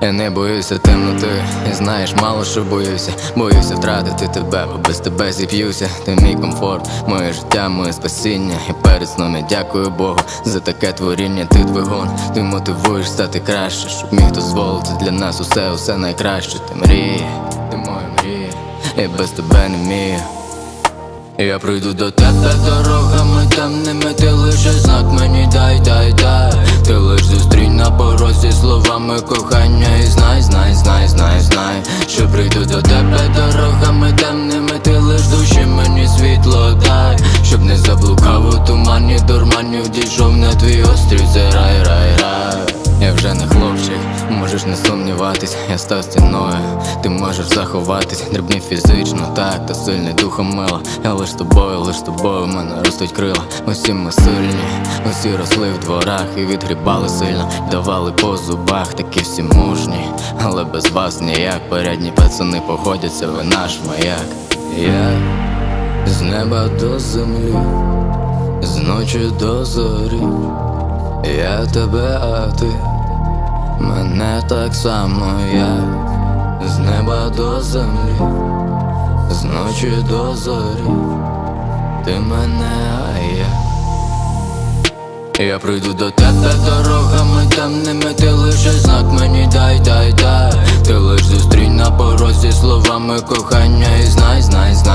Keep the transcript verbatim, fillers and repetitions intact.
Я не боюся темноти, і знаєш, мало що боюся. Боюся втратити тебе, бо без тебе зіп'юся. Ти мій комфорт, моє життя, моє спасіння. І перед сном я дякую Богу за таке творіння. Ти двигун, ти мотивуєш стати краще, щоб міг дозволити для нас усе, усе найкраще. Ти мрія, ти моя мрія, я без тебе не вмію. Я прийду до тебе дорогами темними, ти лише знак мені дай, дай, дай. Ти лиш зустрінь на порозі словами кохання. І знай, знай, знай, знай, знай, що прийду до тебе дорогами темними, ти лиш душі мені світло дай. Щоб не заблукав у тумані дурманів, дійшов на твій острів, це рай, рай, рай. Я вже не хлопчик, можеш не сумніватись, я став стіною, ти можеш заховатись. Дрібний фізично, так, та сильний духом мила. Я лиш тобою, лиш тобою в мене ростуть крила. Усі ми сильні, усі росли в дворах і відгрібали сильно, давали по зубах, такі всі мужні. Але без вас ніяк, порядні пацани походяться, ви наш маяк. Я з неба до землі, з ночі до зорі. Я тебе, а ти мене так само, я з неба до землі, з ночі до зорі. Ти мене, а я Я прийду до тебе дорогами темними, ти лише знак мені дай, дай, дай. Ти лиш зустрінь на порозі словами кохання. І знай, знай, знай